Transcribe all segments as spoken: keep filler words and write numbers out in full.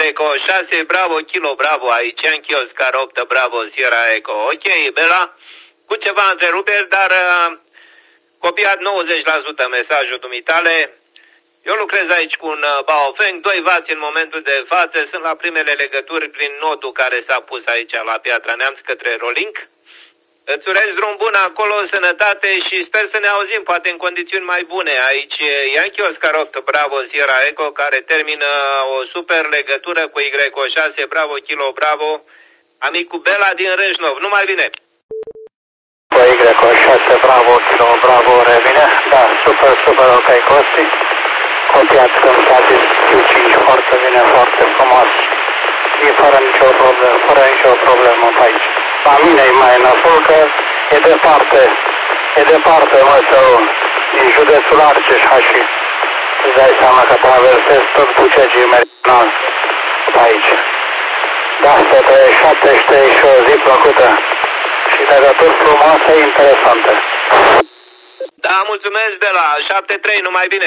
Greco șase, Bravo, Kilo, Bravo, aici Yankee Oscar opt, Bravo, Sierra Echo. Ok, Bela, cu ceva întreruperi, dar uh, copiat nouăzeci la sută mesajul dumitale. Eu lucrez aici cu un uh, Baofeng, doi vați în momentul de față, sunt la primele legături prin nodul care s-a pus aici la Piatra Neamț către Rolink. Îți urez drum bun acolo, sănătate și sper să ne auzim, poate în condiții mai bune. Aici Yankee Oscar opt, Bravo, Sierra Echo, care termină o super legătură cu Y șase, Bravo, Kilo, Bravo, amicul Bela din Râșnov. Numai bine! Cu Y șase, Bravo, Kilo, Bravo, revine. Da, super, super, ok, Costi. Copiat, sunt statis Q cinci, foarte bine, foarte frumos. E fără nicio problemă, fără nicio problemă pe aici. La mine e mai înăpul că e departe, e departe, mă, sau din județul Argeș, și îți dai seama că traversezi tot Bucegii Meridional pe aici. Da, să trăiești șaptezeci și trei și o zi plăcută și legături frumoase, interesante. Da, mulțumesc de la șapte trei, numai bine!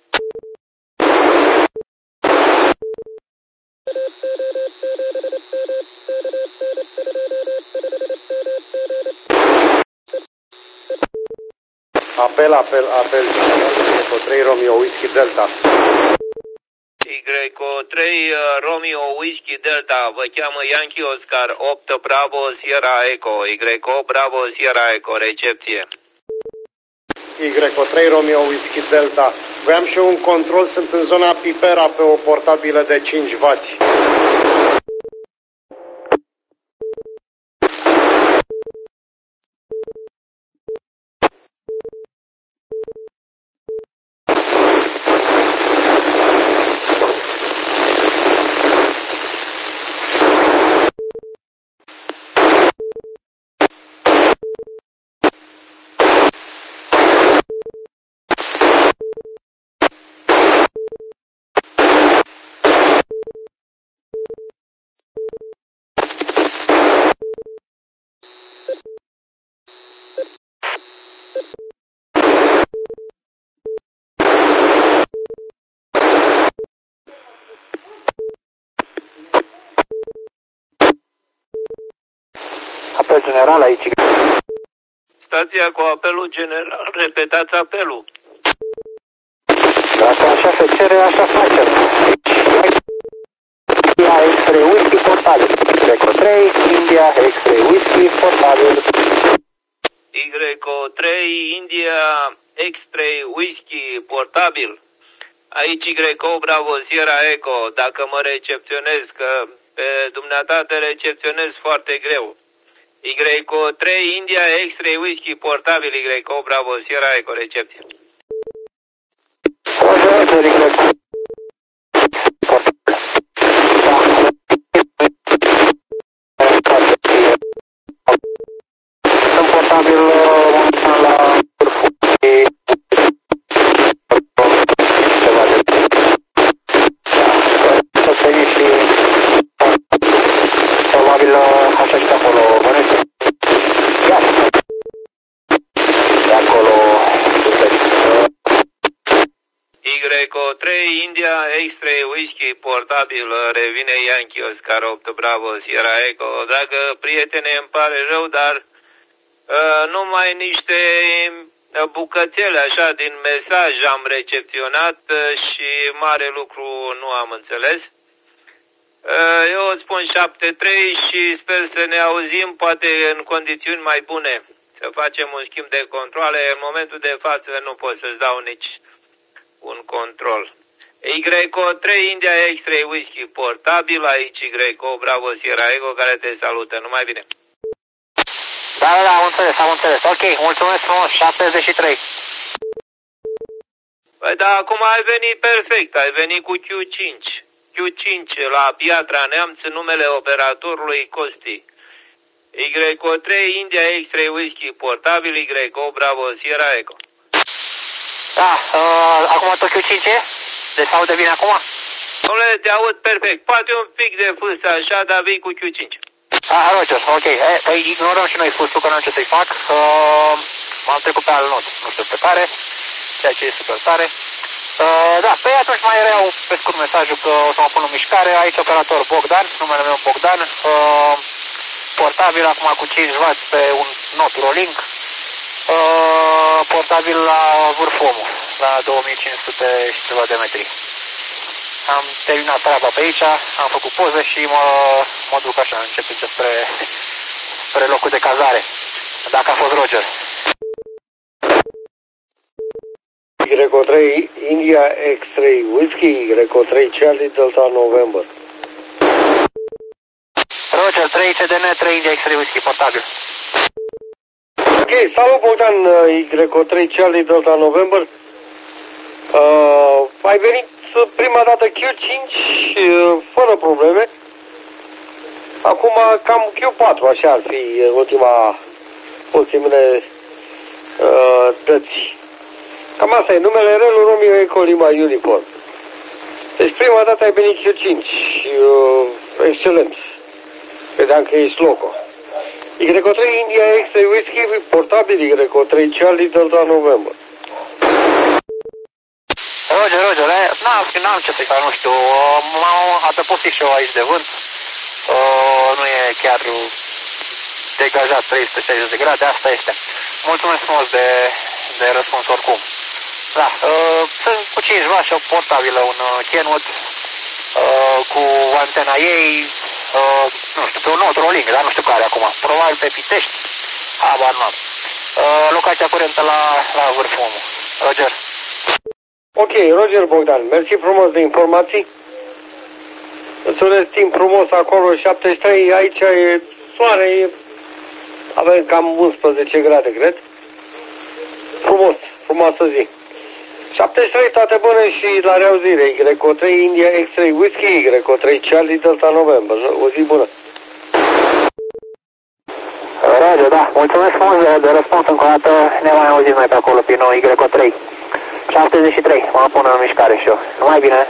Apel, apel, apel, Y trei Romeo Whisky Delta. Y trei Romeo Whisky Delta, vă cheamă Yankee Oscar opt, Bravo, Sierra Echo, Y opt, Bravo, Sierra Echo, recepție. Y trei Romeo Whisky Delta, voiam și eu un control, sunt în zona Pipera pe o portabilă de cinci vați. Apel general aici. Stația cu apelul general, repetați apelul. Dacă așa se cere, așa facem. India X-Ray Whisky portabil. Y trei, India X-Ray Whisky portabil. Y trei, India X-Ray Whisky portabil. Aici Y opt, Bravo, Sierra Echo. Dacă mă recepționez, că pe dumneata te recepționez foarte greu. Y trei, India X-Ray Whisky portabil, Y opt, Bravo, Sierra Echo, recepție. Sunt portabil la probabil așa și acolo, bănesc. Ia! De acolo, Y trei, India X-Ray Whisky portabil, revine Yankee Oscar opt, Bravo, Sierra Echo. Dragă prietene, îmi pare rău, dar uh, numai niște bucățele așa din mesaj am recepționat uh, și mare lucru nu am înțeles. Uh, eu îți spun șapte trei și sper să ne auzim poate în condiții mai bune. Să facem un schimb de controle. În momentul de față nu pot să-ți dau nici un control. Y trei, India X-Ray Whisky portabil, aici Y opt, Bravo, Sierra Echo, care te salută. Numai bine! Da, da, da, am înțeles, am înțeles. Ok, mulțumesc frumos, șaptezeci și trei. Păi da, acum ai venit perfect, ai venit cu Q cinci. Q cinci la Piatra Neamț, numele operatorului Costi. Y trei, India X-Ray Whisky portabil, Y opt, Bravo, Sierra Echo. Da, uh, acum tot Q cinci e? Deci se aude bine acum? Dom'le, te aud perfect. Poate un pic de fâsă așa, dar vii cu Q cinci. Ah, Roger, ok. E, păi ignorăm și noi fustul, că n-am ce să-i fac. Uh, m-am trecut pe alt not, nu știu pe care. ceea ce e super tare. Uh, da, pe atunci mai reau pe scurt mesajul că o să mă pun în mișcare. Aici operator Bogdan, numele meu Bogdan. Uh, portabil acum cu cinci watt pe un Note Rolling. Uh, portabil la vârfomul, la două mii cinci sute și ceva de metri. Am terminat treaba pe aici, am făcut poze și mă, mă duc așa, încep spre, spre locul de cazare, dacă a fost Roger. Y trei India X trei Whiskey, Y trei Charlie Delta November. Roger, trei C D N, trei India X trei Whiskey, portabil. Ok, salut Bogdan, Y trei Charlie Delta November. Uh, ai venit prima dată Q cinci uh, fără probleme. Acum cam Q patru, așa ar fi ultima ultimele uh, dăți. Cam asta e, numele Relu Romeo Eco Lima Unicorn. Deci prima dată ai venit Q cinci, uh, excelent. Vedeam că ești loco. Y trei India X trei Whiskey, portabil Y trei Charlie Delta November. Roger, Roger, n-am ce să-i fac, nu știu, m-au adăpostit și eu aici de vânt. Uh, nu e chiar degajat trei sute șaizeci de grade, asta este. Mulțumesc frumos de, de răspuns oricum. Da, uh, sunt cu cinci watt și o portabilă, un uh, Kenwood uh, cu antena ei, uh, nu știu, pe un Note Rolling, dar nu știu care acum, probabil pe Pitești, habar n-am. Uh, locația curentă la, la vârfomul. Roger. Ok, Roger Bogdan, mersi frumos de informații. Îți urez timp frumos acolo, șaptezeci și trei, aici e soare, e... avem cam unsprezece grade, cred. Frumos, frumoasă zi. șaptezeci și trei, toate bune și la reauzire. Y trei India X trei Whiskey, Y trei Charlie Delta November. O zi bună. Roger, da, mulțumesc frumos de, de răspuns încă o dată. Ne mai auzim noi pe acolo, pe nou Y trei. șaptezeci și trei, mă pun în mișcare și eu. Numai bine.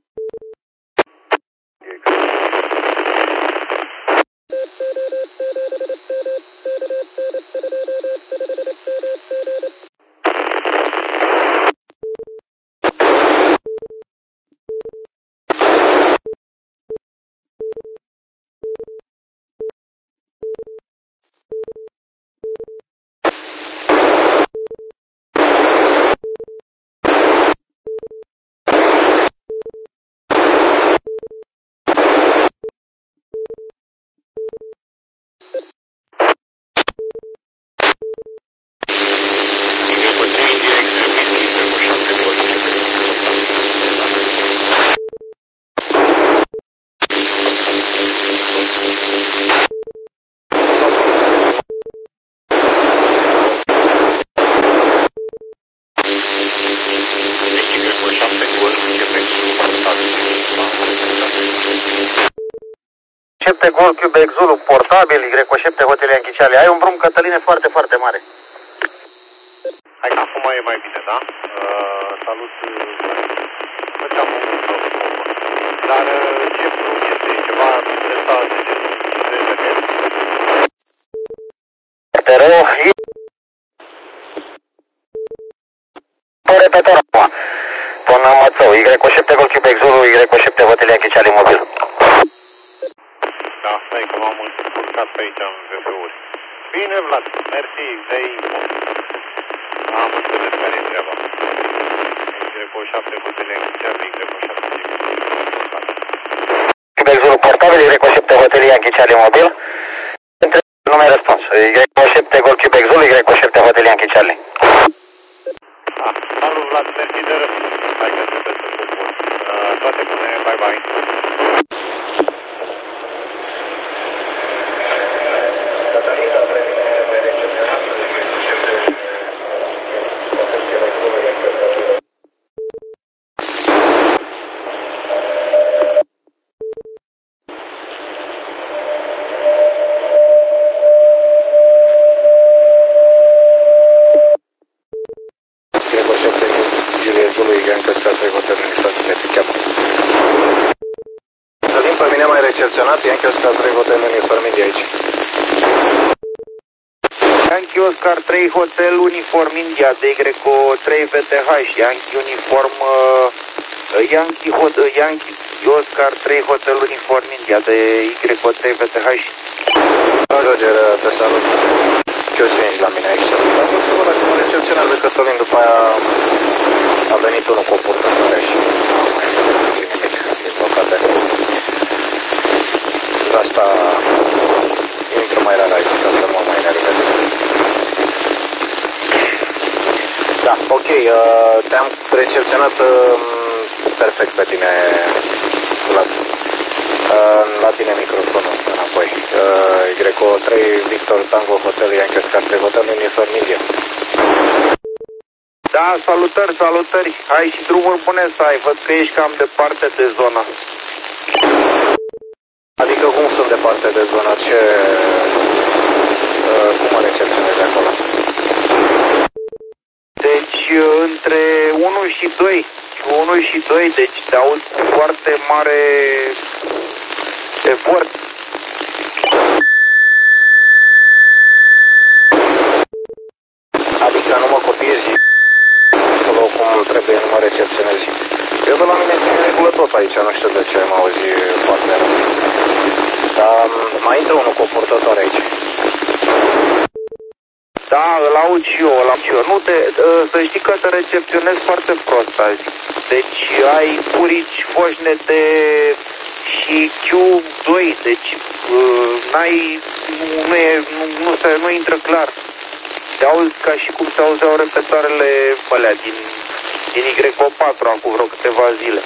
șapte Golf Quebec Zulu, portabil, Y șapte Hotel Yankee Charlie. Ai un drum Cătăline foarte, foarte mare. Hai că acum e mai bine, da? Uh, salut. Făceam un drum. Dar ce drum este? Ceva de ăsta de cincizeci de Te rău. Pe repetor acum. Până Mățău, Y șapte Golf Quebec Zulu, Y șapte Hotel Yankee Charlie mobil. Da, stai că m-am urcat pe aici în V F-uri. Bine, Vlad, mersi, dai... Am înțeles care-i treaba. Y șapte Hotel Yankee Charlie, Y șapte Quebec Zulu portabil, Y șapte Hotel Yankee Charlie mobil. Nu mai răspuns. Y șapte Golf Quebec Zulu, Y șapte Hotel Yankee Charlie. Ah, salut, Vlad, mersi de răspuns. Hai că trebuie să spun bun. Uh, toate bune, bye-bye. Catalina, previne pe recepționat, recepționat. Călin, pe mine mai recepționat, Yankee Oscar trei Hotel Menu Farming de aici. Yankee Oscar trei Hotel Uniform India D Y trei V T H, Yankee Uniform uh, Yankee, Hot, uh, Yankee Oscar trei Hotel Uniform India D Y trei V T H. Roger, te salut. Q cinci la mine aici. Am vrut să văd dacă mă recepționează Cătălin, după aia a venit unul cu o purtătoare și nu mai nimic, din păcate. De asta intru mai rar aici, ca să mă mai enervez. Da, ok, te-am recepționat perfect pe tine, Vlad. La tine microfonul ăsta înapoi. Y trei Victor Tango Hotel Yankee Oscar trei Hotel Uniform India. Da, salutări, salutări. Ai și drumuri bune să ai. Văd că ești cam departe de zona. Adică cum sunt departe de zona? Ce... Cum mă recepționezi acolo? Deci, între unu și doi. unu și doi, deci te auzi cu foarte mare efort. Adică nu mă copiezi acolo cum trebuie, nu mă recepționezi. Eu de la mine țin regulă tot aici, nu știu de ce mă auzi foarte rău. Dar mai intră unul cu o purtătoare aici. Da, îl aud și eu, îl aud și eu. Nu te, să știi că te recepționez foarte prost azi. Deci ai purici, foșnete și Q doi, deci n-ai, nu, nu, e, nu, nu, se, nu intră clar. Te auzi ca și cum se auzeau repetoarele alea din, din Y patru acum vreo câteva zile.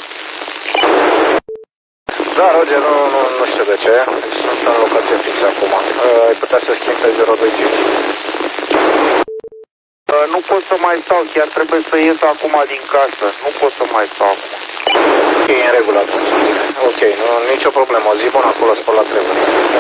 Da, Roger, nu, nu, nu știu de ce. Sunt în locație fixă acum. Ai putea să schimbi pe zero doi cinci? Nu pot să mai stau, chiar trebuie să ies acum din casă. Nu pot să mai stau acum. Ok, e în regulă atunci. Ok, nu, nicio problemă. O zi bună acolo, spălat trebuie.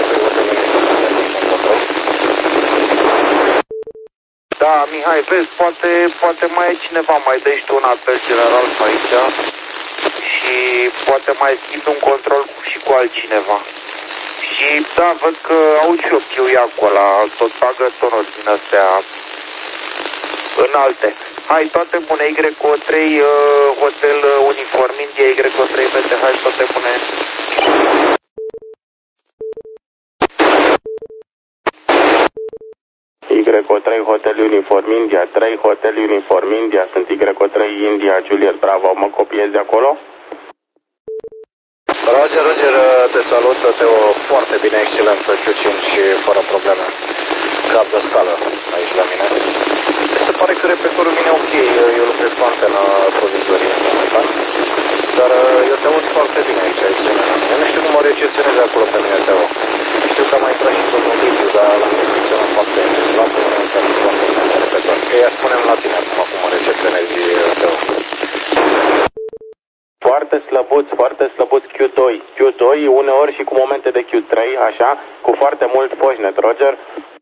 Da, Mihai, vezi, poate, poate mai e cineva, mai dai tu un apel general pe aici și poate mai schimbi un control și cu altcineva. Și da, văd că au și o chiuie acolo, tot bagă tonuri din astea înalte. Hai, toate bune, Y trei uh, Hotel Uniform India, Y trei V T H, toate bune. Y trei Hotel Uniform India, trei Hotel Uniform India, sunt Y trei India Juliet Bravo, mă copiez de acolo? Roger, Roger, te salut, Teo, foarte bine, excelent, Q cinci, fără probleme. Cap de scală aici la mine. Se pare că repetorul vine ok, eu lucrez cu antena provizorie momentan, dar eu te aud foarte bine aici, excelent la mine. Nu știu cum mă recepționezi acolo pe mine, Teo. Știu că am mai intrat și domnul Liviu, dar la mine funcționă foarte la momentan, foarte bine repetor. Că ea spunem la tine acum cum mă recepționezi, Teo. Foarte slăbuț, foarte slăbuț Q doi. Q doi uneori și cu momente de Q trei, așa, cu foarte mult foșnet, Roger.